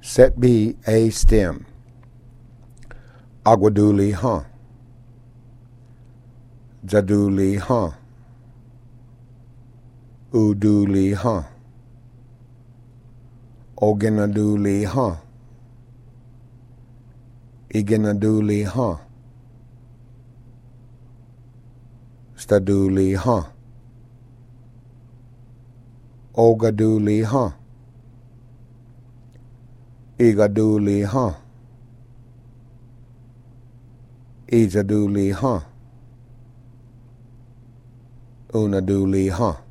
Set B A stem. Aguaduli ha. Jaduli ha. Uduli ha. Ogenaduli ha. Igenaduli ha. Staduli ha. Ogaduli ha. Igaduli ha. Ijaduli ha. Unaduli ha.